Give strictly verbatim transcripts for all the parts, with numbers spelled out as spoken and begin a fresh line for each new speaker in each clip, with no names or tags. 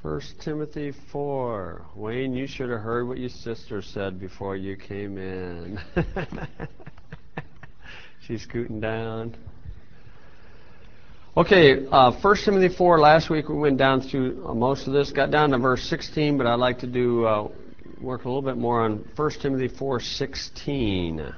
First Timothy four. Wayne, you should have heard what your sister said before you came in. She's scooting down. Okay, uh, First Timothy four, last week we went down through uh, most of this, got down to verse sixteen, but I'd like to do uh, work a little bit more on First Timothy four sixteen.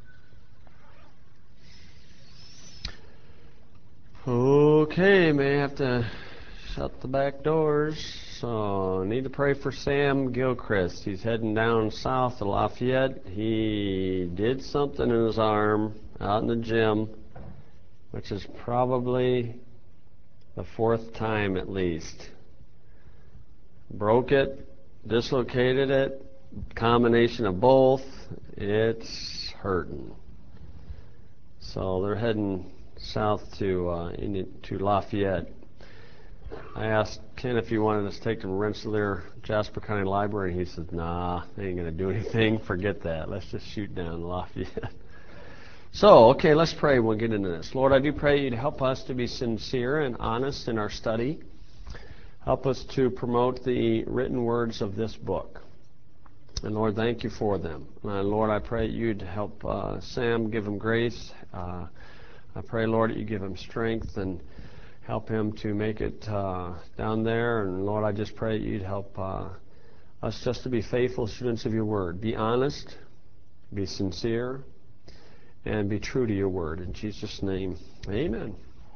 Okay, may have to shut the back doors. So, need to pray for Sam Gilchrist. He's heading down south to Lafayette. He did something in his arm out in the gym, which is probably the fourth time at least. Broke it, dislocated it, combination of both. It's hurting. So they're heading south to uh, in, to Lafayette. I asked Ken if he wanted us to take them to Rensselaer Jasper County Library, and he said, nah, they ain't going to do anything. Forget that. Let's just shoot down Lafayette. So, okay, let's pray. We'll get into this. Lord, I do pray you'd help us to be sincere and honest in our study. Help us to promote the written words of this book. And Lord, thank you for them. And Lord, I pray you'd help uh, Sam, give him grace. Uh, I pray, Lord, that you give him strength and help him to make it uh, down there. And Lord, I just pray you'd help uh, us just to be faithful students of your word. Be honest, be sincere, and be true to your word. In Jesus' name, amen.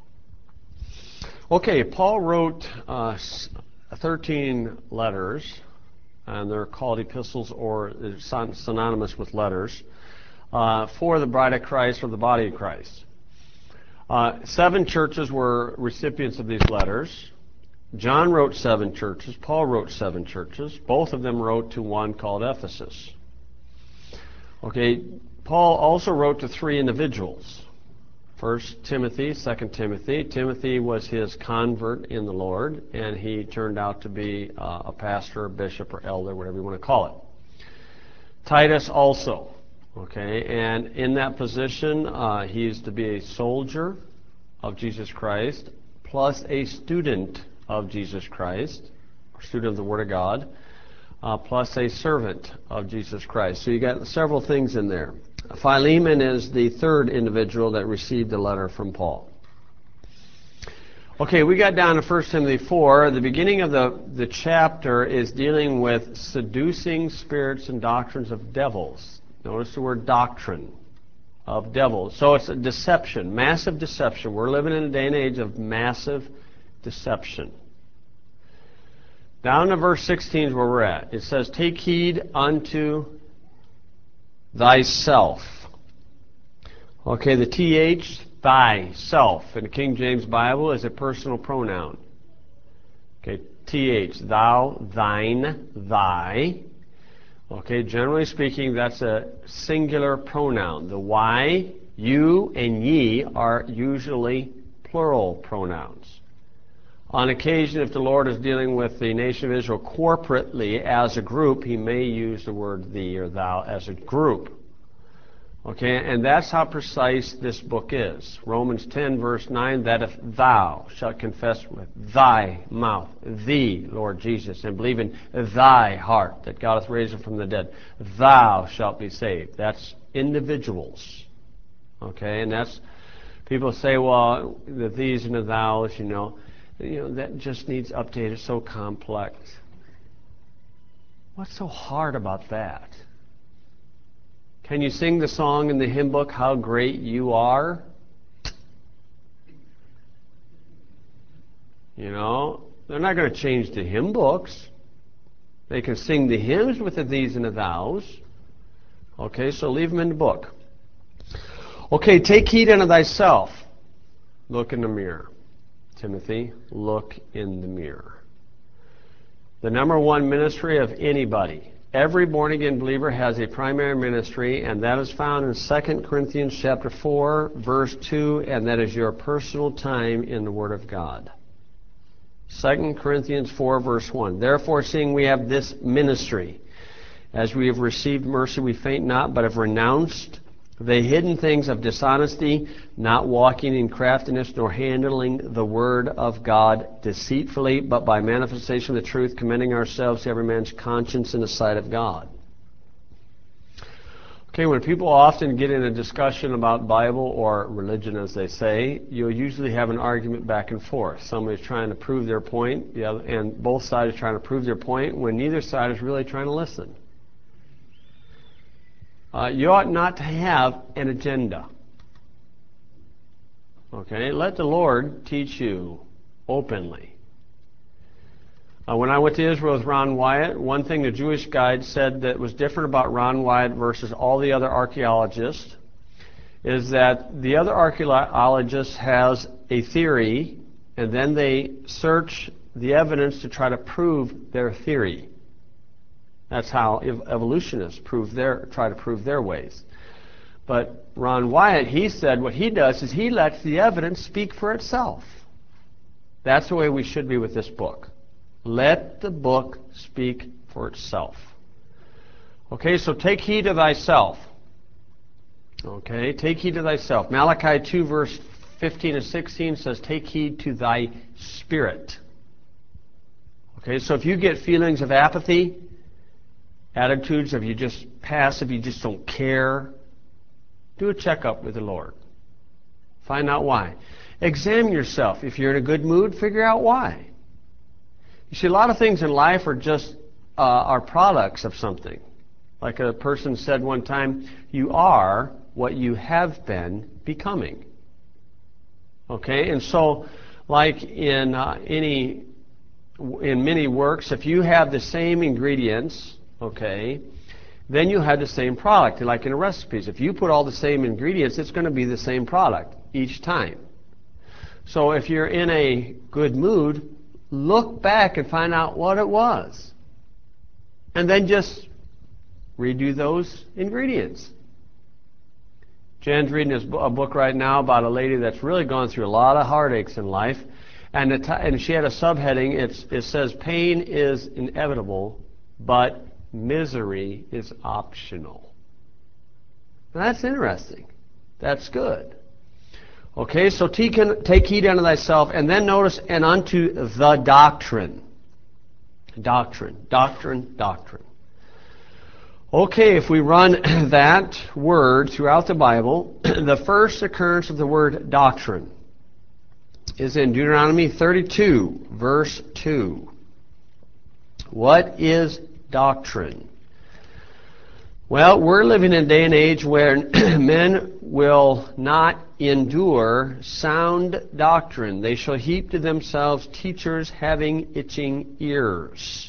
Okay, Paul wrote uh, thirteen letters, and they're called epistles or synonymous with letters, uh, for the bride of Christ or the body of Christ. Uh, seven churches were recipients of these letters. John wrote seven churches. Paul wrote seven churches. Both of them wrote to one called Ephesus. Okay, Paul also wrote to three individuals. First Timothy, Second Timothy. Timothy was his convert in the Lord, and he turned out to be uh, a pastor, a bishop, or elder, whatever you want to call it. Titus also. Okay, and in that position, uh, he is to be a soldier of Jesus Christ, plus a student of Jesus Christ, or student of the Word of God, uh, plus a servant of Jesus Christ. So you got several things in there. Philemon is the third individual that received a letter from Paul. Okay, we got down to First Timothy four. The beginning of the, the chapter is dealing with seducing spirits and doctrines of devils. Notice the word doctrine of devils. So it's a deception, massive deception. We're living in a day and age of massive deception. Down to verse sixteen is where we're at. It says, take heed unto thyself. Okay, the T H, thyself, in the King James Bible is a personal pronoun. Okay, T H, thou, thine, thy. Okay, generally speaking, that's a singular pronoun. The Y, you, and ye are usually plural pronouns. On occasion, if the Lord is dealing with the nation of Israel corporately as a group, he may use the word thee or thou as a group. Okay, and that's how precise this book is. Romans ten, verse nine, that if thou shalt confess with thy mouth, thee, Lord Jesus, and believe in thy heart that God hath raised him from the dead, thou shalt be saved. That's individuals. Okay, and that's, people say, well, the these and the thous, you know, you know, that just needs updated. It's so complex. What's so hard about that? Can you sing the song in the hymn book, How Great You Are? You know, they're not going to change the hymn books. They can sing the hymns with the these and the thous. Okay, so leave them in the book. Okay, take heed unto thyself. Look in the mirror. Timothy, look in the mirror. The number one ministry of anybody. Every born-again believer has a primary ministry, and that is found in Second Corinthians chapter four, verse two, and that is your personal time in the Word of God. Second Corinthians four, verse one. Therefore, seeing we have this ministry, as we have received mercy, we faint not, but have renounced The hidden things of dishonesty, not walking in craftiness, nor handling the word of God deceitfully, but by manifestation of the truth, commending ourselves to every man's conscience in the sight of God. Okay, when people often get in a discussion about Bible or religion, as they say, you'll usually have an argument back and forth. Somebody's trying to prove their point, the other, and both sides are trying to prove their point when neither side is really trying to listen. Uh, you ought not to have an agenda. Okay, let the Lord teach you openly. Uh, when I went to Israel with Ron Wyatt, one thing the Jewish guide said that was different about Ron Wyatt versus all the other archaeologists is that the other archaeologists has a theory, and then they search the evidence to try to prove their theory. That's how evolutionists prove their, try to prove their ways. But Ron Wyatt, he said what he does is he lets the evidence speak for itself. That's the way we should be with this book. Let the book speak for itself. Okay, so take heed to thyself. Okay, take heed to thyself. Malachi two, verse fifteen and sixteen says, take heed to thy spirit. Okay, so if you get feelings of apathy, attitudes of you just passive, you just don't care, do a checkup with the Lord. Find out why. Examine yourself. If you're in a good mood, figure out why. You see, a lot of things in life are just uh, are products of something. Like a person said one time, you are what you have been becoming. Okay, and so like in uh, any in many works, if you have the same ingredients, okay, then you have the same product. Like in recipes, if you put all the same ingredients, it's going to be the same product each time. So if you're in a good mood, look back and find out what it was. And then just redo those ingredients. Jen's reading a book right now about a lady that's really gone through a lot of heartaches in life. And, the t and she had a subheading. It's, it says, pain is inevitable, but misery is optional. Now, that's interesting. That's good. Okay, so take, take heed unto thyself, and then notice, and unto the doctrine. Doctrine, doctrine, doctrine. Okay, if we run that word throughout the Bible, the first occurrence of the word doctrine is in Deuteronomy thirty-two, verse two. What is doctrine? Well, we're living in a day and age where men will not endure sound doctrine. They shall heap to themselves teachers having itching ears.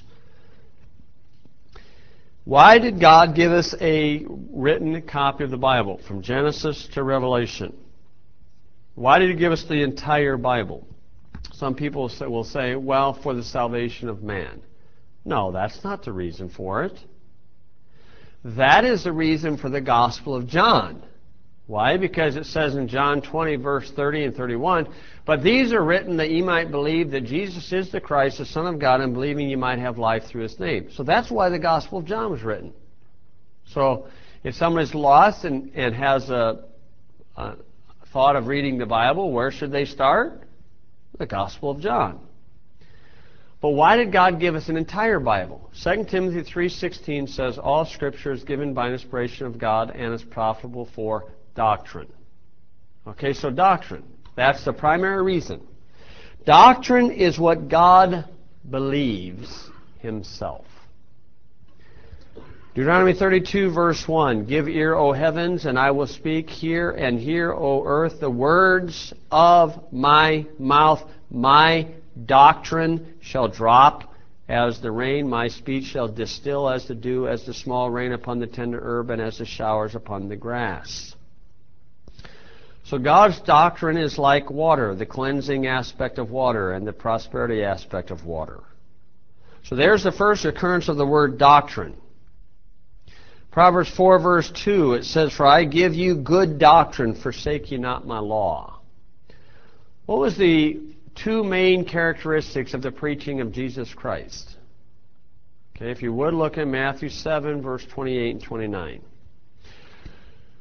Why did God give us a written copy of the Bible from Genesis to Revelation? Why did He give us the entire Bible? Some people will say, well, for the salvation of man. No, that's not the reason for it. That is the reason for the Gospel of John. Why? Because it says in John twenty, verse thirty and thirty-one, but these are written that ye might believe that Jesus is the Christ, the Son of God, and believing ye might have life through His name. So that's why the Gospel of John was written. So if someone is lost and, and has a, a thought of reading the Bible, where should they start? The Gospel of John. But why did God give us an entire Bible? Second Timothy three sixteen says, all Scripture is given by inspiration of God and is profitable for doctrine. Okay, so doctrine. That's the primary reason. Doctrine is what God believes Himself. Deuteronomy thirty-two, verse one, give ear, O heavens, and I will speak. Hear, and hear, O earth, the words of my mouth. My doctrine shall drop as the rain, my speech shall distill as the dew, as the small rain upon the tender herb, and as the showers upon the grass. So God's doctrine is like water, the cleansing aspect of water and the prosperity aspect of water. So there's the first occurrence of the word doctrine. Proverbs four, verse two, it says, for I give you good doctrine, forsake ye not my law. What was the two main characteristics of the preaching of Jesus Christ? Okay, if you would look at Matthew seven, verse twenty-eight and twenty-nine.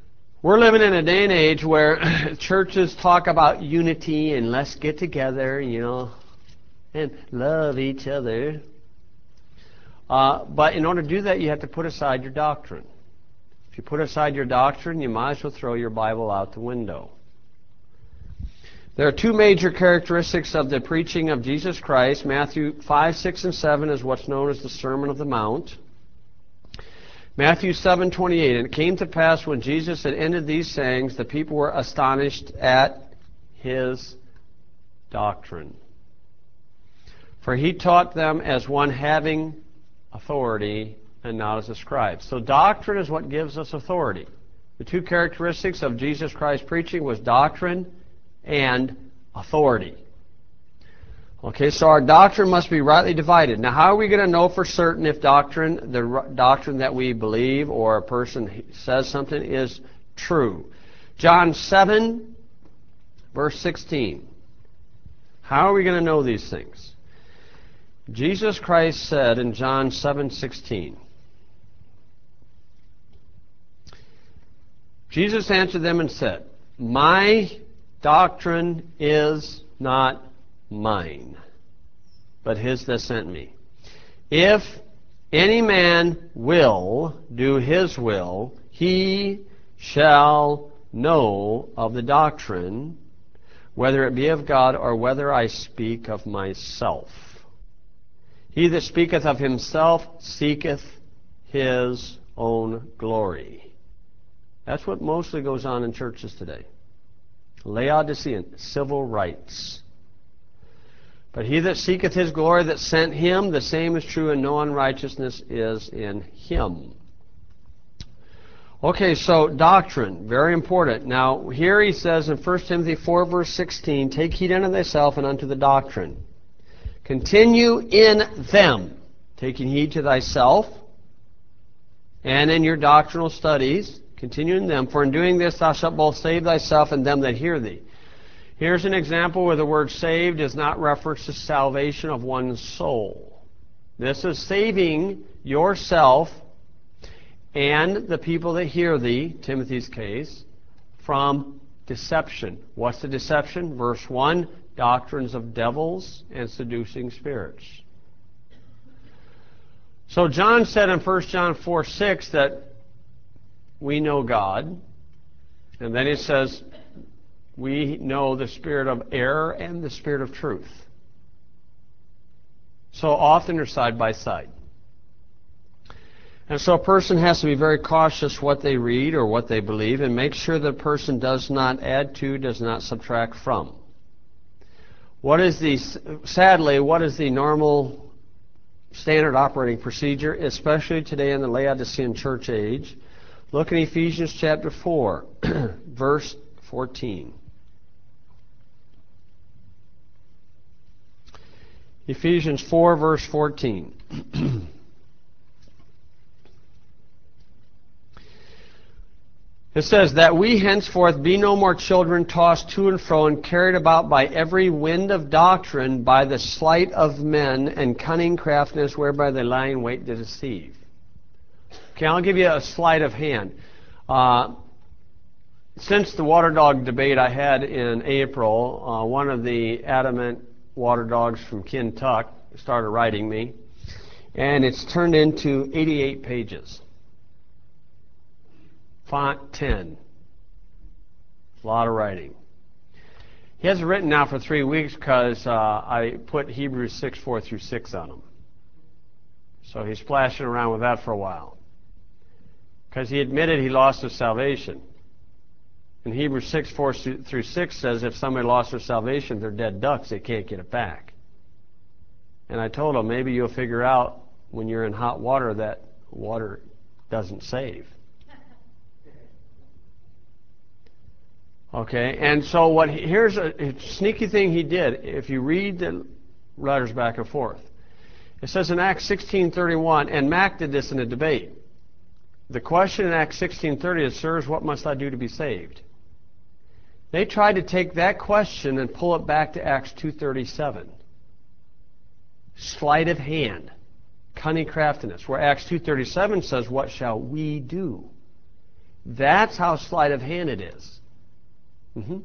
We're living in a day and age where churches talk about unity and let's get together, you know, and love each other. Uh, but in order to do that, you have to put aside your doctrine. If you put aside your doctrine, you might as well throw your Bible out the window. There are two major characteristics of the preaching of Jesus Christ. Matthew five, six, and seven is what's known as the Sermon of the Mount. Matthew seven, twenty-eight, and it came to pass when Jesus had ended these sayings, the people were astonished at his doctrine. For he taught them as one having authority and not as a scribe. So doctrine is what gives us authority. The two characteristics of Jesus Christ's preaching was doctrine and authority. Okay, so our doctrine must be rightly divided. Now, how are we going to know for certain if doctrine, the doctrine that we believe or a person says something is true? John seven, verse sixteen. How are we going to know these things? Jesus Christ said in John seven, sixteen, Jesus answered them and said, my doctrine is not mine, but his that sent me. If any man will do his will, he shall know of the doctrine, whether it be of God or whether I speak of myself. He that speaketh of himself seeketh his own glory. That's what mostly goes on in churches today. Laodicean, civil rights. But he that seeketh his glory that sent him, the same is true, and no unrighteousness is in him. Okay, so doctrine, very important. Now, here he says in First Timothy four, verse sixteen, take heed unto thyself and unto the doctrine. Continue in them, taking heed to thyself, and in your doctrinal studies, continue in them, for in doing this thou shalt both save thyself and them that hear thee. Here's an example where the word saved is not reference to salvation of one's soul. This is saving yourself and the people that hear thee, Timothy's case, from deception. What's the deception? Verse one, doctrines of devils and seducing spirits. So John said in First John four, six that we know God, and then he says we know the spirit of error and the spirit of truth. So often they're side by side. And so a person has to be very cautious what they read or what they believe and make sure the person does not add to, does not subtract from. What is the, sadly, what is the normal standard operating procedure, especially today in the Laodicean church age? Look in Ephesians chapter four, verse fourteen. Ephesians four, verse fourteen. It says, that we henceforth be no more children tossed to and fro and carried about by every wind of doctrine, by the sleight of men and cunning craftiness whereby they lie in wait to deceive. Okay, I'll give you a sleight of hand. Uh, since the water dog debate I had in April, uh, one of the adamant water dogs from Kentucky started writing me, and it's turned into eighty-eight pages. Font ten. A lot of writing. He hasn't written now for three weeks because uh, I put Hebrews six, four through six on him. So he's splashing around with that for a while. Because he admitted he lost his salvation. And Hebrews six, four through six says if somebody lost their salvation, they're dead ducks, they can't get it back. And I told him, maybe you'll figure out when you're in hot water that water doesn't save. Okay, and so what? He, here's a, a sneaky thing he did. If you read the letters back and forth, it says in Acts sixteen thirty-one, and Mac did this in a debate. The question in Acts sixteen thirty is, sirs, what must I do to be saved? They tried to take that question and pull it back to Acts two thirty-seven. Sleight of hand, cunning craftiness, where Acts two thirty-seven says, what shall we do? That's how sleight of hand it is. Mm-hmm.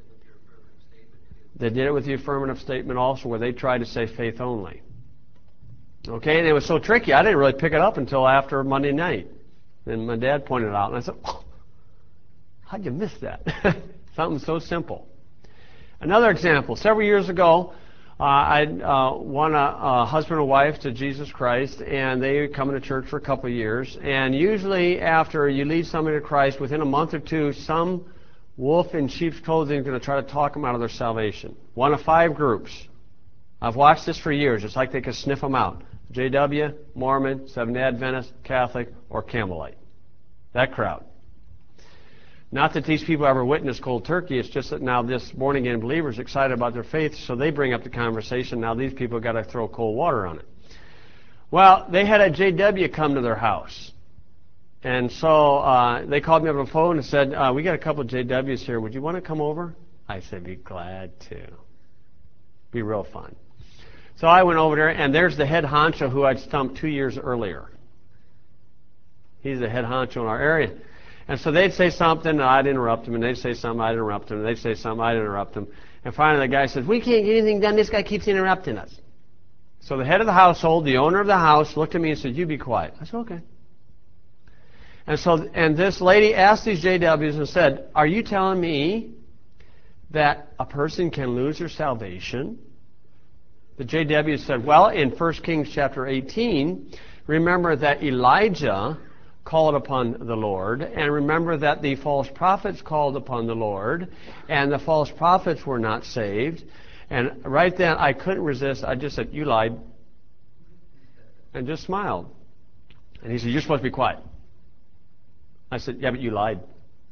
They did it with the affirmative statement also, where they tried to say faith only. Okay, and it was so tricky, I didn't really pick it up until after Monday night. And my dad pointed it out, and I said, oh, how'd you miss that? Something so simple. Another example, several years ago, uh, I uh, won a, a husband and wife to Jesus Christ, and they come to church for a couple of years. And usually after you lead somebody to Christ, within a month or two, some wolf in sheep's clothing is going to try to talk them out of their salvation. One of five groups. I've watched this for years. It's like they can sniff them out. J W, Mormon, Seventh-day Adventist, Catholic, or Campbellite. That crowd. Not that these people ever witnessed cold turkey, it's just that now this born-again believer is excited about their faith, so they bring up the conversation. Now these people got to throw cold water on it. Well, they had a J W come to their house. And so uh, they called me up on the phone and said, uh, we got a couple of J Ws here. Would you want to come over? I said, be glad to. Be real fun. So I went over there, and there's the head honcho who I'd stumped two years earlier. He's the head honcho in our area. And so they'd say something, and I'd interrupt them, and they'd say something, I'd interrupt them, and they'd say something, I'd interrupt them. And finally the guy says, we can't get anything done, this guy keeps interrupting us. So the head of the household, the owner of the house, looked at me and said, you be quiet. I said, okay. And so, and this lady asked these J Ws and said, are you telling me that a person can lose their salvation? The J W said, well, in First Kings chapter eighteen, remember that Elijah called upon the Lord, and remember that the false prophets called upon the Lord, and the false prophets were not saved. And right then, I couldn't resist. I just said, you lied, and just smiled. And he said, you're supposed to be quiet. I said, yeah, but you lied.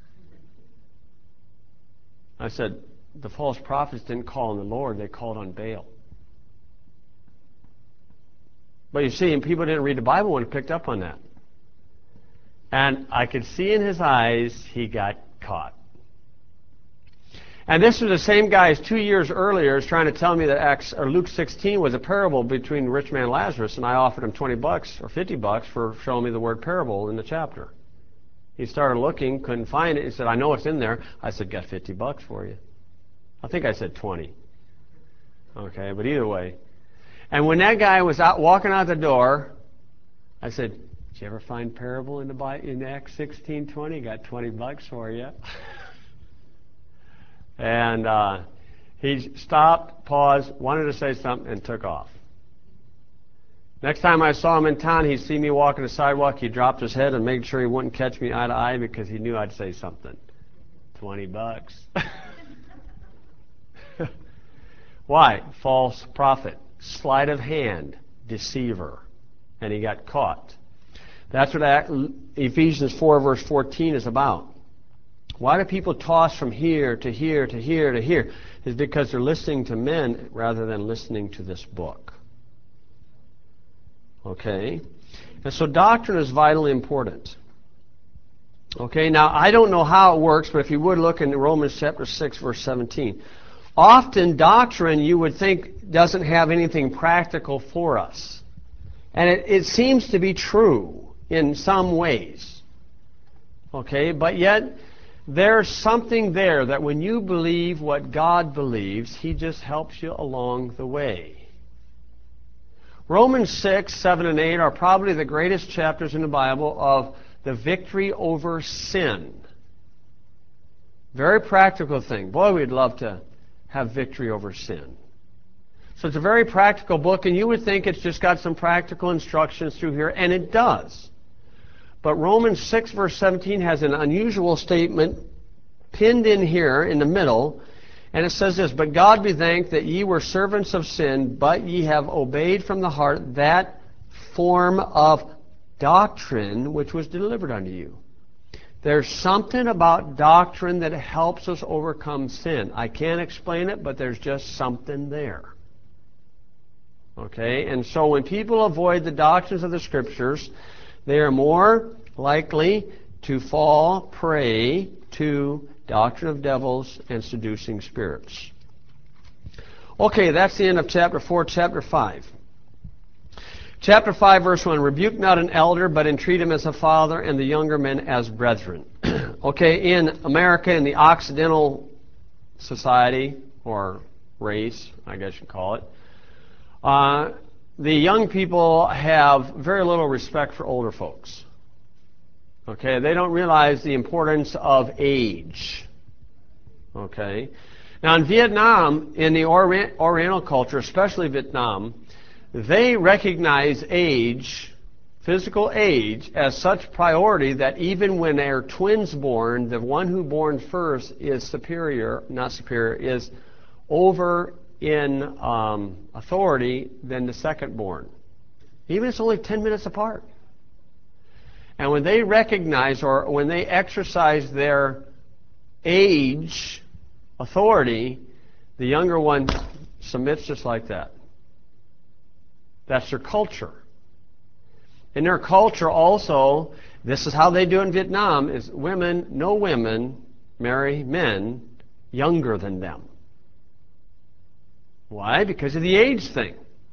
I said, the false prophets didn't call on the Lord, they called on Baal. But you see, and people didn't read the Bible when it picked up on that. And I could see in his eyes he got caught. And this was the same guy as two years earlier is trying to tell me that Acts, or Luke sixteen was a parable between the rich man and Lazarus, and I offered him twenty bucks or fifty bucks for showing me the word parable in the chapter. He started looking, couldn't find it. He said, I know it's in there. I said, got fifty bucks for you. I think I said twenty. Okay, but either way. And when that guy was out walking out the door, I said, did you ever find parable in the in Acts sixteen twenty? Got twenty bucks for you. And uh, he stopped, paused, wanted to say something, and took off. Next time I saw him in town, he'd see me walking the sidewalk. He dropped his head and made sure he wouldn't catch me eye to eye because he knew I'd say something. Twenty bucks. Why? False prophet. Sleight of hand. Deceiver. And he got caught. That's what Ephesians four verse fourteen is about. Why do people toss from here to here to here to here? It's because they're listening to men rather than listening to this book. Okay? And so doctrine is vitally important. Okay, now I don't know how it works, but if you would look in Romans chapter six verse seventeen. Often doctrine you would think doesn't have anything practical for us. And it, it seems to be true in some ways. Okay, but yet there's something there that when you believe what God believes, He just helps you along the way. Romans six, seven, and eight are probably the greatest chapters in the Bible of the victory over sin. Very practical thing. Boy, we'd love to have victory over sin. So it's a very practical book, and you would think it's just got some practical instructions through here, and it does. But Romans six verse seventeen has an unusual statement pinned in here in the middle, and it says this, but God be thanked that ye were servants of sin, but ye have obeyed from the heart that form of doctrine which was delivered unto you. There's something about doctrine that helps us overcome sin. I can't explain it, but there's just something there. Okay, and so when people avoid the doctrines of the Scriptures, they are more likely to fall prey to doctrine of devils and seducing spirits. Okay, that's the end of chapter four. Chapter five. Chapter five, verse one, rebuke not an elder, but entreat him as a father, and the younger men as brethren. Okay, in America, in the Occidental society, or race, I guess you call it, uh, the young people have very little respect for older folks. Okay, they don't realize the importance of age. Okay, now in Vietnam, in the Orient, Oriental culture, especially Vietnam, they recognize age, physical age, as such priority that even when there are twins born, the one who born first is superior, not superior, is over in um, authority than the second born. Even if it's only ten minutes apart. And when they recognize or when they exercise their age authority, the younger one submits just like that. That's their culture. In their culture also, this is how they do in Vietnam, is women, no women marry men younger than them. Why? Because of the age thing.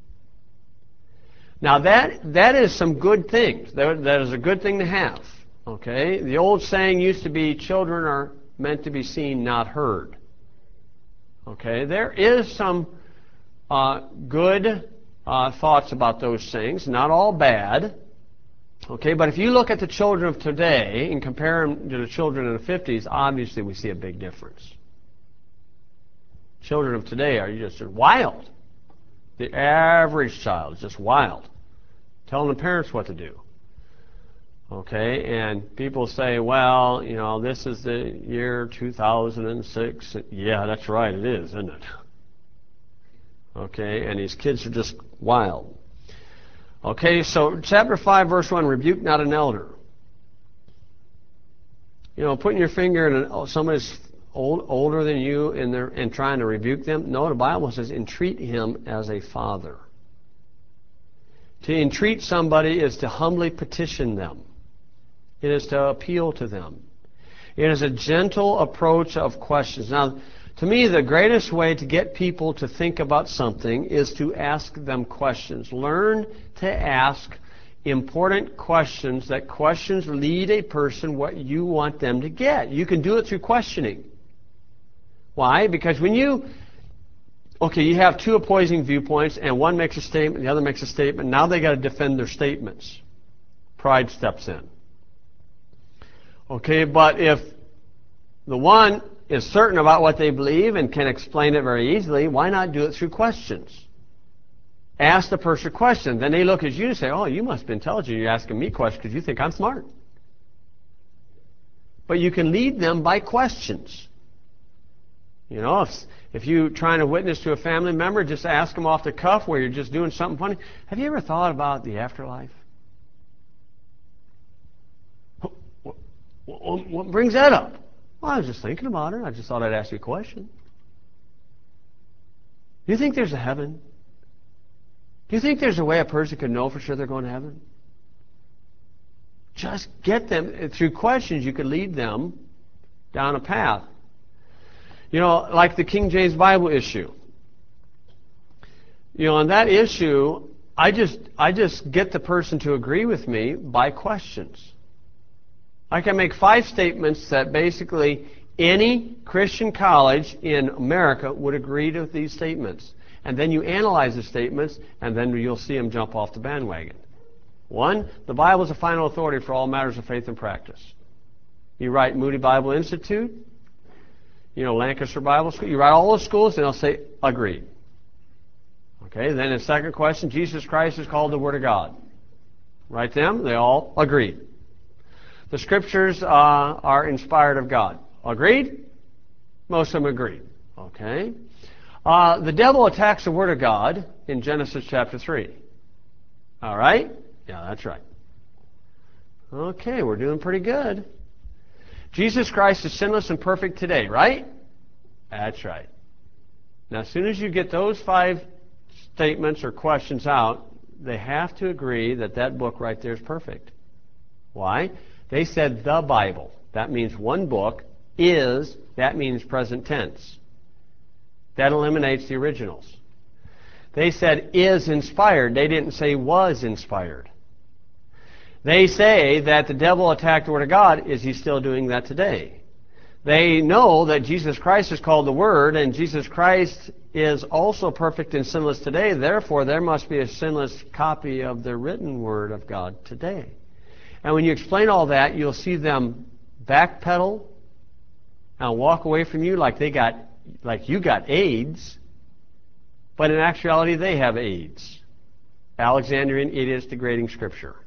Now that that is some good things. That, that is a good thing to have. Okay? The old saying used to be, children are meant to be seen, not heard. Okay? There is some uh, good uh, thoughts about those things. Not all bad. Okay? But if you look at the children of today and compare them to the children in the fifties, obviously we see a big difference. Children of today are just wild. The average child is just wild, telling the parents what to do. Okay, and people say, well, you know, this is the year two thousand six. Yeah, that's right, it is, isn't it? Okay, and these kids are just wild. Okay, so chapter five, verse one, rebuke not an elder. You know, putting your finger in an, somebody's old, older than you and, they're, and trying to rebuke them. No, the Bible says entreat him as a father. To entreat somebody is to humbly petition them. It is to appeal to them. It is a gentle approach of questions. Now, to me, the greatest way to get people to think about something is to ask them questions. Learn to ask important questions. That questions lead a person what you want them to get. You can do it through questioning. Why? Because when you, okay, you have two opposing viewpoints, and one makes a statement, the other makes a statement. Now they got to defend their statements. Pride steps in. Okay, but if the one is certain about what they believe and can explain it very easily, why not do it through questions? Ask the person a question. Then they look at you and say, oh, you must be intelligent. You're asking me questions because you think I'm smart. But you can lead them by questions. You know, if, if you're trying to witness to a family member, just ask them off the cuff where you're just doing something funny. Have you ever thought about the afterlife? What, what, what brings that up? Well, I was just thinking about it. I just thought I'd ask you a question. Do you think there's a heaven? Do you think there's a way a person can know for sure they're going to heaven? Just get them, through questions, you could lead them down a path. You know, like the King James Bible issue. You know, on that issue, I just, I just get the person to agree with me by questions. I can make five statements that basically any Christian college in America would agree to these statements. And then you analyze the statements, and then you'll see them jump off the bandwagon. One, the Bible is the final authority for all matters of faith and practice. You write Moody Bible Institute, you know, Lancaster Bible School, you write all those schools, and they'll say, agreed. Okay, then the second question, Jesus Christ is called the Word of God. Write them, they all agreed. The Scriptures uh, are inspired of God. Agreed? Most of them agreed. Okay. Uh, the devil attacks the Word of God in Genesis chapter three. All right? Yeah, that's right. Okay, we're doing pretty good. Jesus Christ is sinless and perfect today, right? That's right. Now, as soon as you get those five statements or questions out, they have to agree that that book right there is perfect. Why? They said the Bible. That means one book. Is, that means present tense. That eliminates the originals. They said is inspired. They didn't say was inspired. They say that the devil attacked the Word of God. Is he still doing that today? They know that Jesus Christ is called the Word, and Jesus Christ is also perfect and sinless today. Therefore, there must be a sinless copy of the written Word of God today. And when you explain all that, you'll see them backpedal and walk away from you like they got, like you got AIDS, but in actuality they have AIDS. Alexandrian idiots degrading Scripture.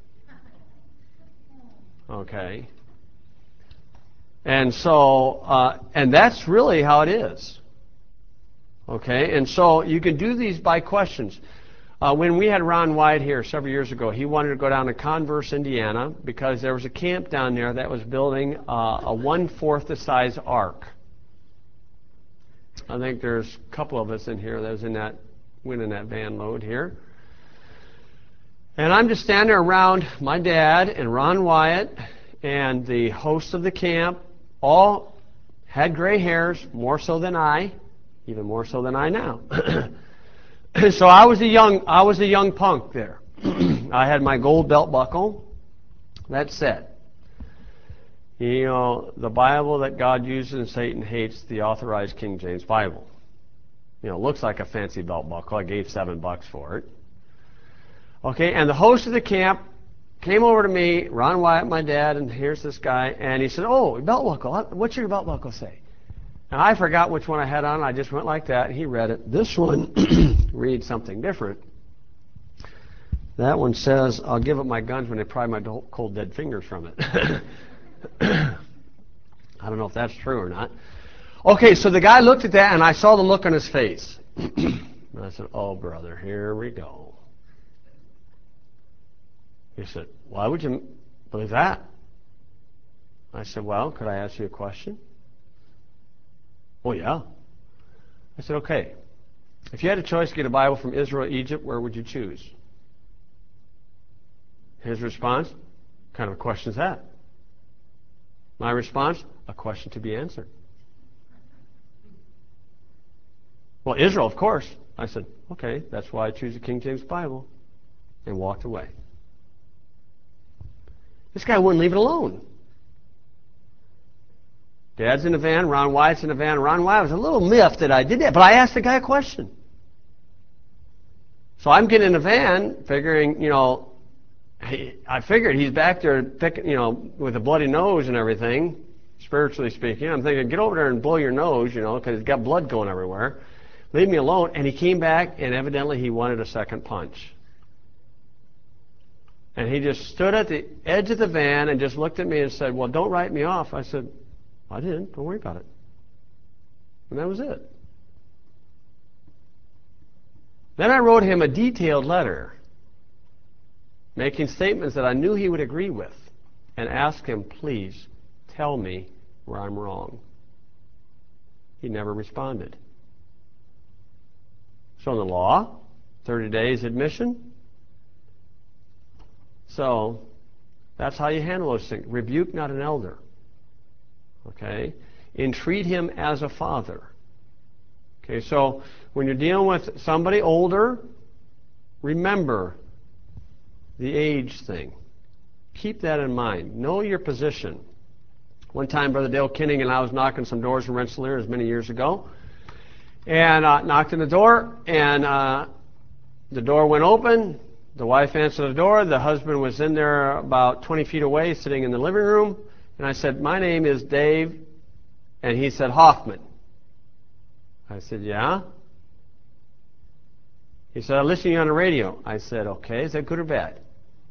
Okay. And so, uh, and that's really how it is. Okay, and so you can do these by questions. Uh, when we had Ron White here several years ago, he wanted to go down to Converse, Indiana, because there was a camp down there that was building uh, a one-fourth the size ark. I think there's a couple of us in here that was in that, went in that van load here. And I'm just standing around my dad and Ron Wyatt and the host of the camp. All had gray hairs, more so than I, even more so than I now. So I was a young, I was a young punk there. I had my gold belt buckle. That said, you know, the Bible that God uses and Satan hates, the Authorized King James Bible. You know, it looks like a fancy belt buckle. I gave seven bucks for it. Okay, and the host of the camp came over to me, Ron Wyatt, my dad, and here's this guy, and he said, "Oh, belt buckle. What's your belt buckle say?" And I forgot which one I had on. I just went like that. He read it. This one reads something different. That one says, "I'll give up my guns when they pry my cold dead fingers from it." I don't know if that's true or not. Okay, so the guy looked at that, and I saw the look on his face. And I said, "Oh, brother, here we go." He said, "Why would you believe that?" I said, "Well, could I ask you a question?" "Oh, yeah." I said, "Okay, if you had a choice to get a Bible from Israel or Egypt, where would you choose?" His response, "What kind of a question is that?" My response, "A question to be answered." "Well, Israel, of course." I said, "Okay, that's why I choose the King James Bible," and walked away. This guy wouldn't leave it alone. Dad's in the van, Ron Wyatt's in the van. Ron Wyatt was a little miffed that I did that, but I asked the guy a question. So I'm getting in the van, figuring, you know, he, I figured he's back there, picking, you know, with a bloody nose and everything, spiritually speaking. I'm thinking, get over there and blow your nose, you know, because he's got blood going everywhere. Leave me alone. And he came back, and evidently he wanted a second punch. And he just stood at the edge of the van and just looked at me and said, "Well, don't write me off." I said, "I didn't. Don't worry about it." And that was it. Then I wrote him a detailed letter making statements that I knew he would agree with and asked him, "Please tell me where I'm wrong." He never responded. So in the law, thirty days admission. So that's how you handle those things. Rebuke not an elder. Okay? Entreat him as a father. Okay, so when you're dealing with somebody older, remember the age thing. Keep that in mind. Know your position. One time, Brother Dale Kinning and I was knocking some doors in Rensselaer, as many years ago, and uh, knocked on the door, and uh, the door went open. The wife answered the door. The husband was in there about twenty feet away, sitting in the living room. And I said, "My name is Dave." And he said, "Hoffman." I said, "Yeah?" He said, "I listen to you on the radio." I said, "Okay. Is that good or bad?"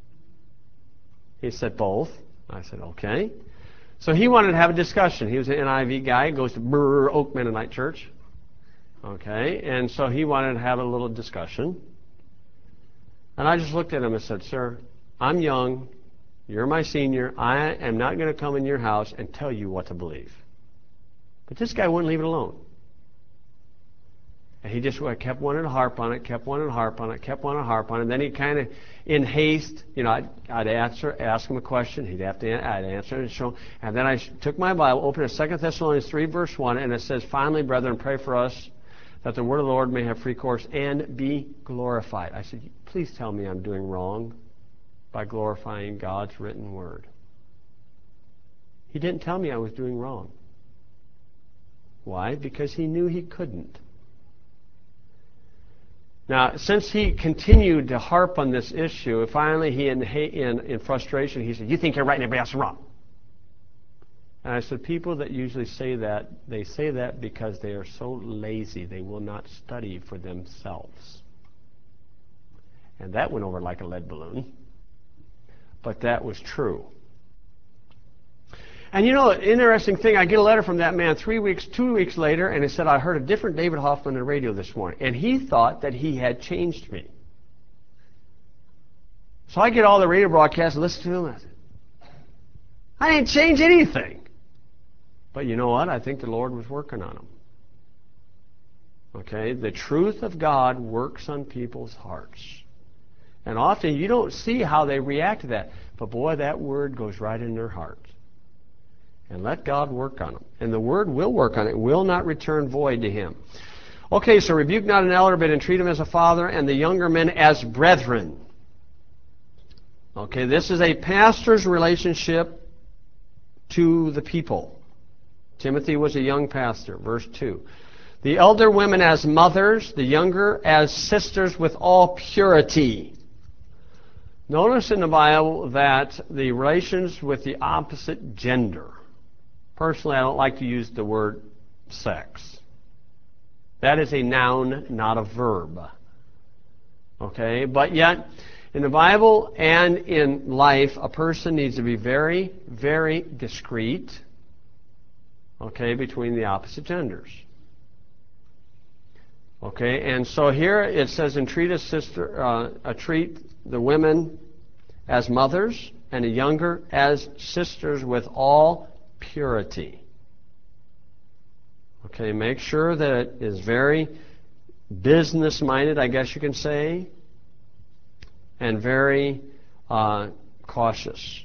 He said, "Both." I said, "Okay." So he wanted to have a discussion. He was an N I V guy, goes to Brr Oak Mennonite Church. Okay. And so he wanted to have a little discussion. And I just looked at him and said, "Sir, I'm young. You're my senior. I am not going to come in your house and tell you what to believe." But this guy wouldn't leave it alone. And he just kept wanting to harp on it, kept wanting to harp on it, kept wanting to harp on it. And then he kind of, in haste, you know, I'd, I'd answer, ask him a question. He'd have to, I'd answer and show. And then I took my Bible, opened it, Second Thessalonians three, verse one, and it says, "Finally, brethren, pray for us, that the word of the Lord may have free course and be glorified. I said, please tell me I'm doing wrong by glorifying God's written word. He didn't tell me I was doing wrong. Why? Because he knew he couldn't. Now, since he continued to harp on this issue, finally he, in, in, in frustration, he said, you think you're right and everybody else is wrong. And I said, people that usually say that, they say that because they are so lazy, they will not study for themselves. And that went over like a lead balloon. But that was true. And you know, interesting thing, I get a letter from that man three weeks, two weeks later, and he said, I heard a different David Hoffman on the radio this morning. And he thought that he had changed me. So I get all the radio broadcasts and listen to them. And I said, I didn't change anything. But you know what? I think the Lord was working on them. Okay? The truth of God works on people's hearts. And often you don't see how they react to that. But boy, that word goes right in their heart. And let God work on them. And the word will work on it. It will not return void to him. Okay, so rebuke not an elder, but entreat him as a father, and the younger men as brethren. Okay, this is a pastor's relationship to the people. Timothy was a young pastor. Verse two. The elder women as mothers, the younger as sisters with all purity. Notice in the Bible that the relations with the opposite gender. Personally, I don't like to use the word sex. That is a noun, not a verb. Okay? But yet, in the Bible and in life, a person needs to be very, very discreet, okay, between the opposite genders. Okay? And so here it says, entreat a sister, uh, entreat the women as mothers, and the younger as sisters with all purity. Okay, make sure that it is very business-minded, I guess you can say, and very uh, cautious.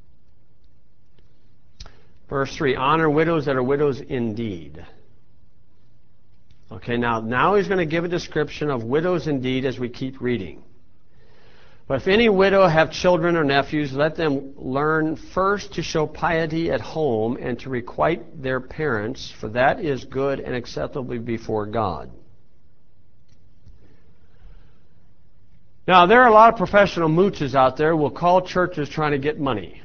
Verse three, honor widows that are widows indeed. Okay, now, now he's going to give a description of widows indeed as we keep reading. But if any widow have children or nephews, let them learn first to show piety at home and to requite their parents, for that is good and acceptable before God. Now, there are a lot of professional mooches out there who will call churches trying to get money.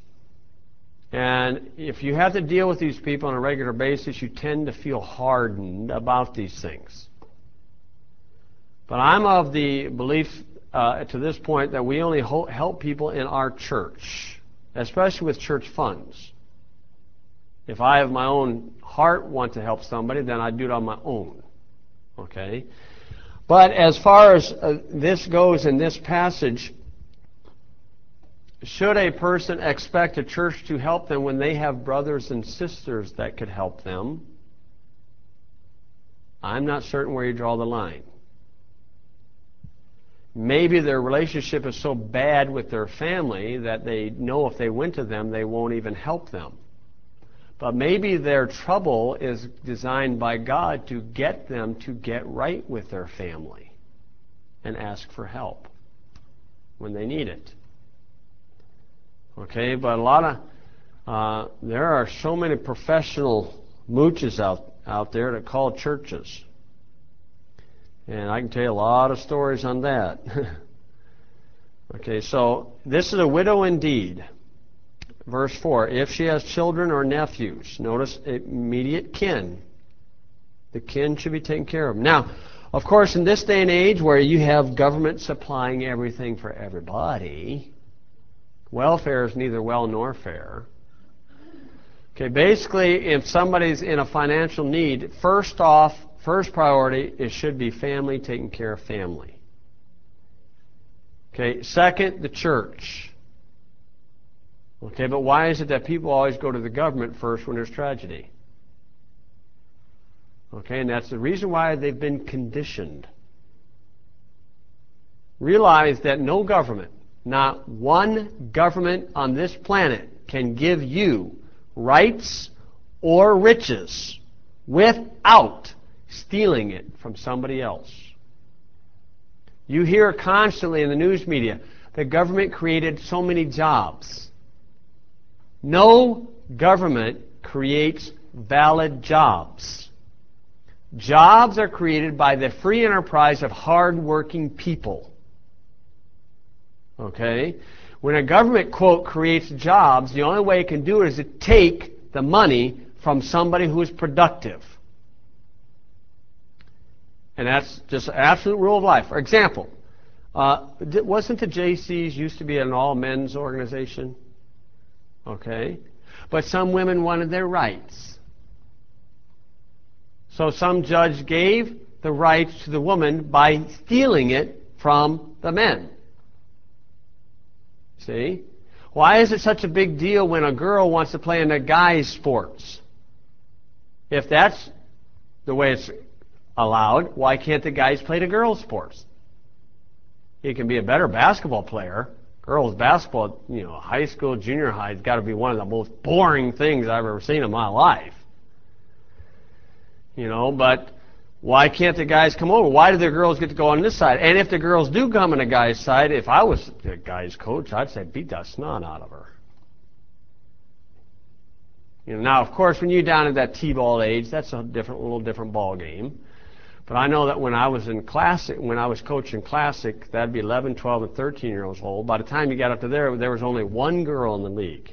And if you have to deal with these people on a regular basis, you tend to feel hardened about these things. But I'm of the belief Uh, to this point that we only ho- help people in our church, especially with church funds. If I have my own heart want to help somebody, then I do it on my own. Okay? But as far as uh, this goes in this passage, should a person expect a church to help them when they have brothers and sisters that could help them? I'm not certain where you draw the line. Maybe their relationship is so bad with their family that they know if they went to them, they won't even help them. But maybe their trouble is designed by God to get them to get right with their family and ask for help when they need it. Okay, but a lot of, uh, there are so many professional mooches out, out there that call churches. And I can tell you a lot of stories on that. Okay, so this is a widow indeed. Verse four, if she has children or nephews, notice immediate kin. The kin should be taken care of. Now, of course, in this day and age where you have government supplying everything for everybody, welfare is neither well nor fair. Okay, basically, if somebody's in a financial need, first off, first priority, it should be family, taking care of family. Okay, second, the church. Okay, but why is it that people always go to the government first when there's tragedy? Okay, and that's the reason why they've been conditioned. Realize that no government, not one government on this planet, can give you rights or riches without stealing it from somebody else. You hear constantly in the news media, the government created so many jobs. No government creates valid jobs. Jobs are created by the free enterprise of hard-working people. Okay? When a government, quote, creates jobs, the only way it can do it is to take the money from somebody who is productive. And that's just an absolute rule of life. For example, uh, wasn't the J Cs used to be an all-men's organization? Okay? But some women wanted their rights. So some judge gave the rights to the woman by stealing it from the men. See? Why is it such a big deal when a girl wants to play in a guy's sports? If that's the way it's allowed, why can't the guys play the girls' sports? He can be a better basketball player. Girls' basketball, you know, high school, junior high, has got to be one of the most boring things I've ever seen in my life. You know, but why can't the guys come over? Why do the girls get to go on this side? And if the girls do come on the guy's side, if I was the guy's coach, I'd say beat the snot out of her. You know, now, of course, when you're down at that T-ball age, that's a different, little different ball game. But I know that when I was in classic, when I was coaching classic, that'd be eleven, twelve, and thirteen years old. By the time you got up to there, there was only one girl in the league.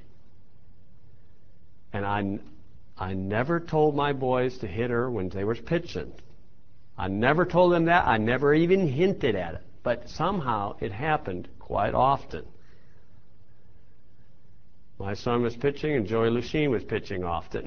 And I, I never told my boys to hit her when they were pitching. I never told them that. I never even hinted at it. But somehow it happened quite often. My son was pitching and Joey Lucien was pitching often.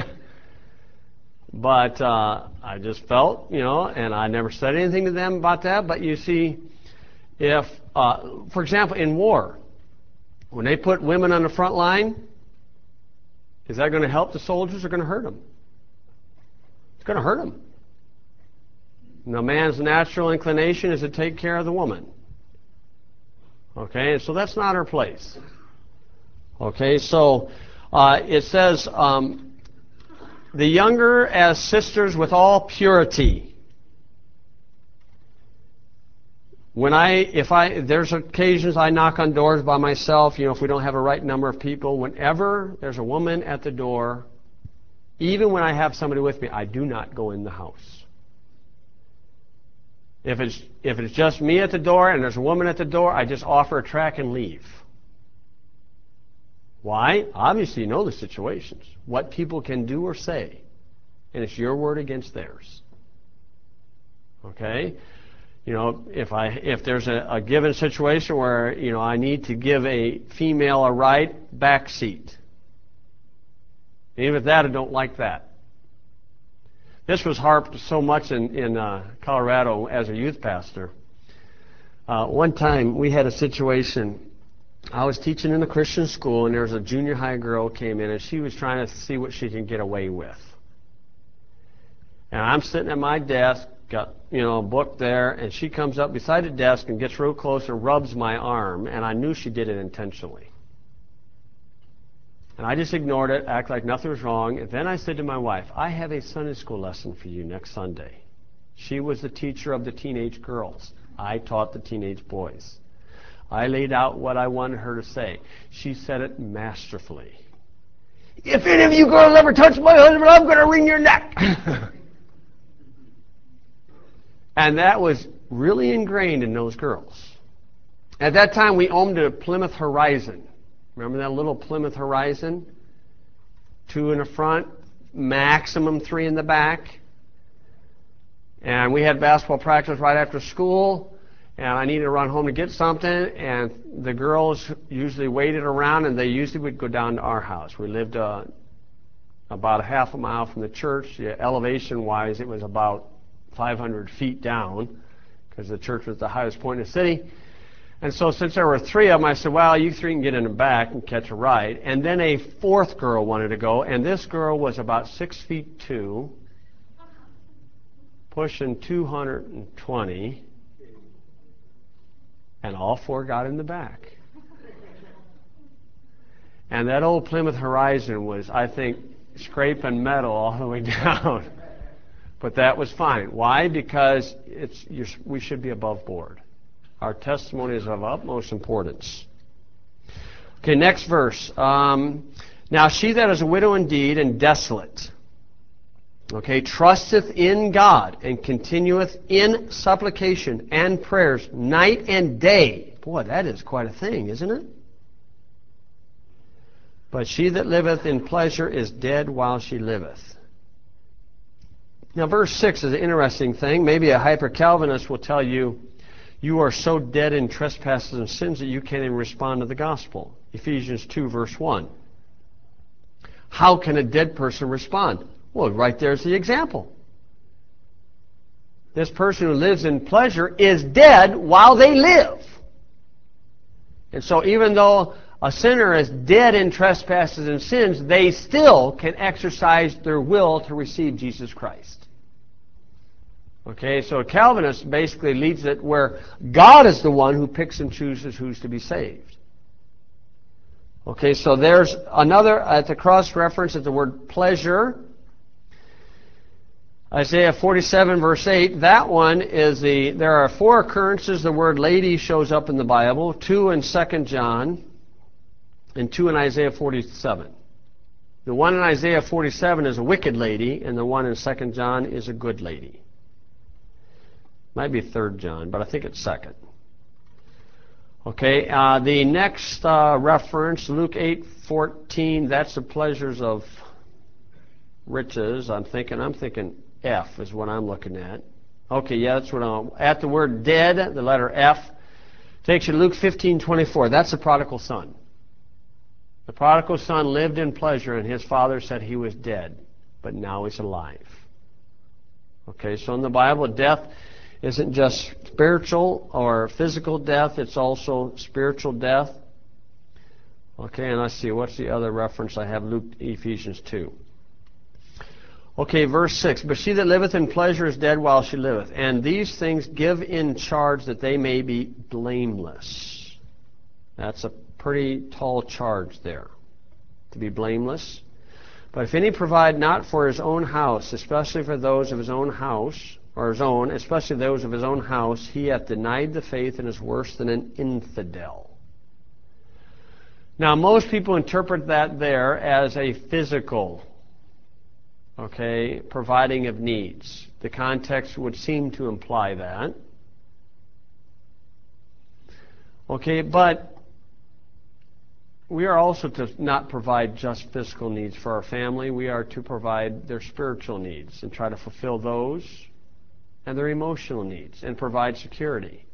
But uh, I just felt, you know, and I never said anything to them about that. But you see, if, uh, for example, in war, when they put women on the front line, is that going to help the soldiers or going to hurt them? It's going to hurt them. And the man's natural inclination is to take care of the woman. Okay, and so that's not her place. Okay, so uh, it says, um, the younger as sisters with all purity. When I, if I, there's occasions I knock on doors by myself, you know, if we don't have a right number of people, whenever there's a woman at the door, even when I have somebody with me, I do not go in the house. If it's, if it's just me at the door and there's a woman at the door, I just offer a track and leave. Why? Obviously you know the situations. What people can do or say. And it's your word against theirs. Okay? You know, if I if there's a, a given situation where, you know, I need to give a female a right back seat. Even with that, I don't like that. This was harped so much in, in uh, Colorado as a youth pastor. Uh, one time we had a situation. I was teaching in a Christian school, and there was a junior high girl came in, and she was trying to see what she can get away with. And I'm sitting at my desk, got, you know, a book there, and she comes up beside the desk and gets real close and rubs my arm, and I knew she did it intentionally. And I just ignored it, act like nothing was wrong, and then I said to my wife, I have a Sunday school lesson for you next Sunday. She was the teacher of the teenage girls. I taught the teenage boys. I laid out what I wanted her to say. She said it masterfully. If any of you girls ever touch my husband, I'm going to wring your neck. And that was really ingrained in those girls. At that time, we owned a Plymouth Horizon. Remember that little Plymouth Horizon? Two in the front, maximum three in the back. And we had basketball practice right after school. And I needed to run home to get something, and the girls usually waited around, and they usually would go down to our house. We lived uh, about a half a mile from the church. Yeah, elevation-wise, it was about five hundred feet down, because the church was the highest point in the city. And so since there were three of them, I said, well, you three can get in the back and catch a ride. And then a fourth girl wanted to go, and this girl was about six feet two, pushing two hundred twenty. And all four got in the back. And that old Plymouth Horizon was, I think, scraping metal all the way down. But that was fine. Why? Because it's you're, we should be above board. Our testimony is of utmost importance. Okay, next verse. Um, now she that is a widow indeed and desolate, okay, trusteth in God and continueth in supplication and prayers night and day. Boy, that is quite a thing, isn't it? But she that liveth in pleasure is dead while she liveth. Now, verse six is an interesting thing. Maybe a hyper-Calvinist will tell you, you are so dead in trespasses and sins that you can't even respond to the gospel. Ephesians two, verse one. How can a dead person respond? Well, right there's the example. This person who lives in pleasure is dead while they live. And so even though a sinner is dead in trespasses and sins, they still can exercise their will to receive Jesus Christ. Okay, so a Calvinist basically leads it where God is the one who picks and chooses who's to be saved. Okay, so there's another, at the cross-reference at the word pleasure. Isaiah forty-seven, verse eight, that one is the, there are four occurrences the word lady shows up in the Bible, two in Second John, and two in Isaiah forty-seven. The one in Isaiah forty-seven is a wicked lady, and the one in Second John is a good lady. Might be Third John, but I think it's Second. Okay, uh, the next uh, reference, Luke eight fourteen, that's the pleasures of riches. I'm thinking, I'm thinking F is what I'm looking at. Okay, yeah, that's what I'm, at the word dead, the letter F, takes you to Luke fifteen twenty-four. That's the prodigal son. The prodigal son lived in pleasure, and his father said he was dead, but now he's alive. Okay, so in the Bible, death isn't just spiritual or physical death, it's also spiritual death. Okay, and let's see, what's the other reference I have? Luke, Ephesians two. Okay, verse six, but she that liveth in pleasure is dead while she liveth, and these things give in charge that they may be blameless. That's a pretty tall charge there, to be blameless. But if any provide not for his own house, especially for those of his own house, or his own, especially those of his own house, he hath denied the faith and is worse than an infidel. Now, most people interpret that there as a physical, okay, providing of needs. The context would seem to imply that. Okay, but we are also to not provide just physical needs for our family. We are to provide their spiritual needs and try to fulfill those and their emotional needs and provide security.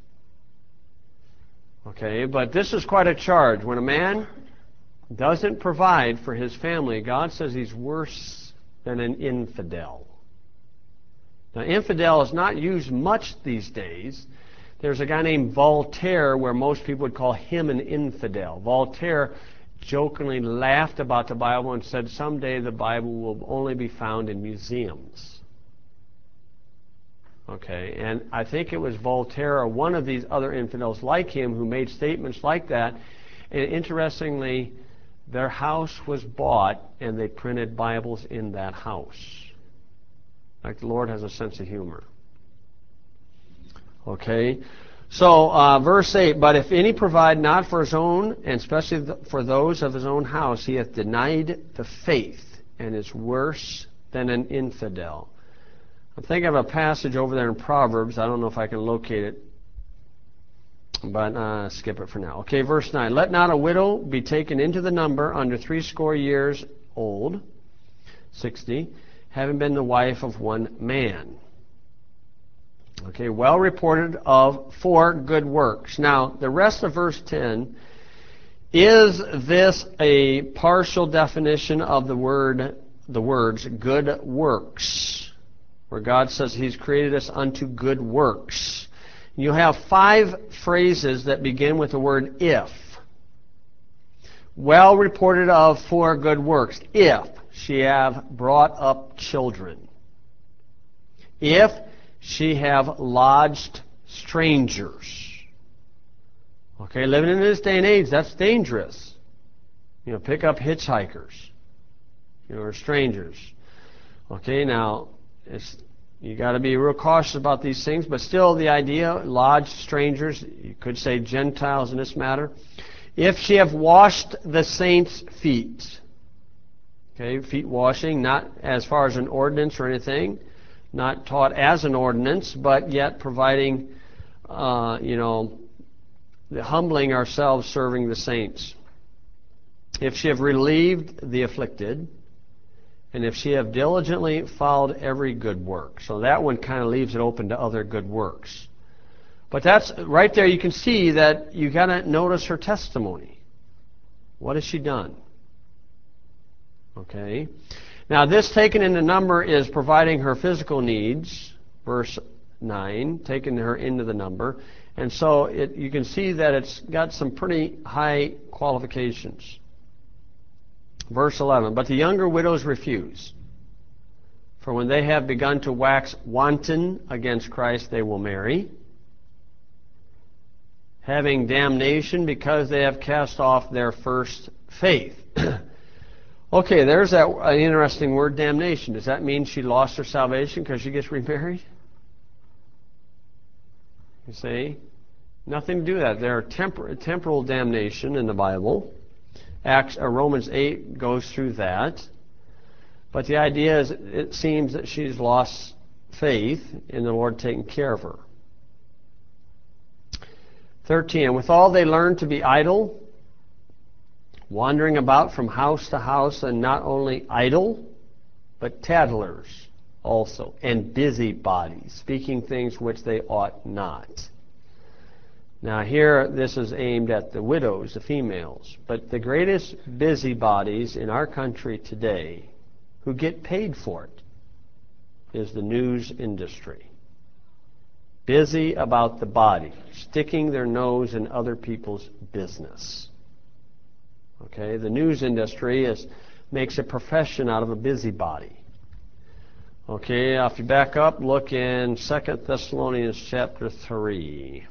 Okay, but this is quite a charge. When a man doesn't provide for his family, God says he's worse than an infidel. Now, infidel is not used much these days. There's a guy named Voltaire where most people would call him an infidel. Voltaire jokingly laughed about the Bible and said someday the Bible will only be found in museums. Okay, and I think it was Voltaire or one of these other infidels like him who made statements like that. And interestingly, their house was bought and they printed Bibles in that house. Like the Lord has a sense of humor. Okay, so uh, verse eight, but if any provide not for his own, and especially th- for those of his own house, he hath denied the faith and is worse than an infidel. I'm thinking of a passage over there in Proverbs. I don't know if I can locate it, but uh, skip it for now. Okay, verse nine. Let not a widow be taken into the number under threescore years old, sixty, having been the wife of one man. Okay, well reported of for good works. Now, the rest of verse ten, is this a partial definition of the word, the words good works? Where God says he's created us unto good works. You have five phrases that begin with the word if. Well reported of for good works. If she have brought up children. If she have lodged strangers. Okay, living in this day and age, that's dangerous. You know, pick up hitchhikers, you know, or strangers. Okay, now, it's, You got to be real cautious about these things, but still the idea, lodged strangers, you could say Gentiles in this matter. If she have washed the saints' feet, okay, feet washing, not as far as an ordinance or anything, not taught as an ordinance, but yet providing, uh, you know, the humbling ourselves, serving the saints. If she have relieved the afflicted, and if she have diligently followed every good work. So that one kind of leaves it open to other good works. But that's right there, you can see that you got to notice her testimony. What has she done? Okay. Now this taken into number is providing her physical needs, verse nine, taking her into the number. And so it, you can see that it's got some pretty high qualifications. Verse eleven, but the younger widows refuse. For when they have begun to wax wanton against Christ, they will marry, having damnation because they have cast off their first faith. Okay, there's that uh, interesting word, damnation. Does that mean she lost her salvation because she gets remarried? You see? Nothing to do with that. There are tempor temporal damnation in the Bible. Acts, uh, Romans eight goes through that. But the idea is it seems that she's lost faith in the Lord taking care of her. thirteen, withal they learned to be idle, wandering about from house to house, and not only idle, but tattlers also, and busybodies, speaking things which they ought not. Now here, this is aimed at the widows, the females. But the greatest busybodies in our country today, who get paid for it, is the news industry. Busy about the body, sticking their nose in other people's business. Okay, the news industry is makes a profession out of a busybody. Okay, if you back up, look in Second Thessalonians chapter three.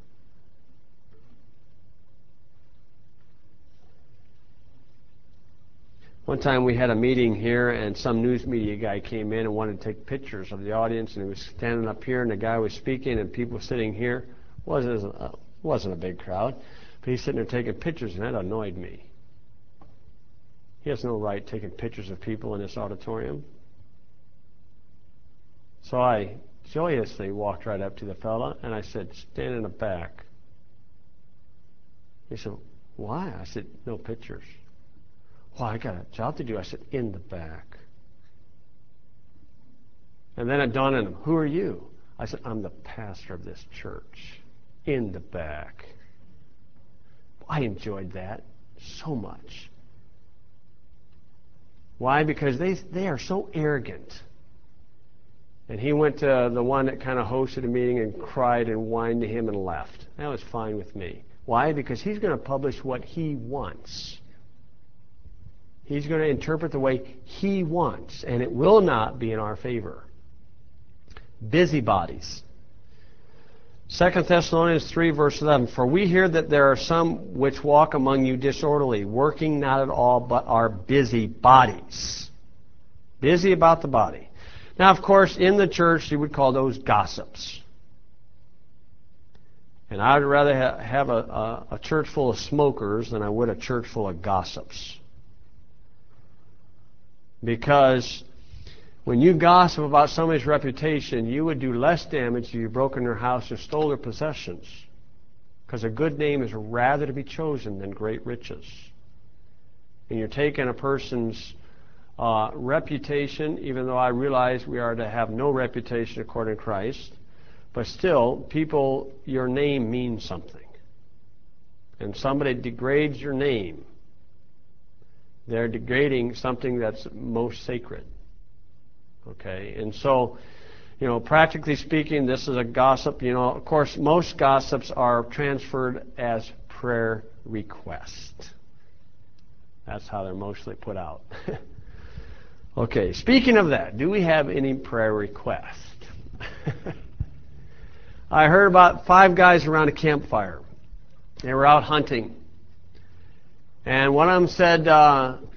One time we had a meeting here, and some news media guy came in and wanted to take pictures of the audience, and he was standing up here, and the guy was speaking, and people sitting here. Wasn't a, wasn't a big crowd, but he's sitting there taking pictures, and that annoyed me. He has no right taking pictures of people in this auditorium. So I joyously walked right up to the fella, and I said, stand in the back. He said, why? I said, no pictures. Well, I got a job to do. I said, in the back. And then it dawned on him, who are you? I said, I'm the pastor of this church. In the back. I enjoyed that so much. Why? Because they, they are so arrogant. And he went to the one that kind of hosted a meeting and cried and whined to him and left. That was fine with me. Why? Because he's going to publish what he wants. He's going to interpret the way he wants, and it will not be in our favor. Busybodies. Second Thessalonians three, verse eleven, for we hear that there are some which walk among you disorderly, working not at all, but are busybodies. Busy about the body. Now, of course, in the church, you would call those gossips. And I would rather ha have a, a, a church full of smokers than I would a church full of gossips. Because when you gossip about somebody's reputation, you would do less damage if you broke in their house or stole their possessions. Because a good name is rather to be chosen than great riches. And you're taking a person's uh, reputation, even though I realize we are to have no reputation according to Christ, but still, people, your name means something. And somebody degrades your name, they're degrading something that's most sacred. Okay, and so, you know, practically speaking, this is a gossip. You know, of course, most gossips are transferred as prayer requests. That's how they're mostly put out. Okay, speaking of that, do we have any prayer requests? I heard about five guys around a campfire. They were out hunting. And one of them said, uh,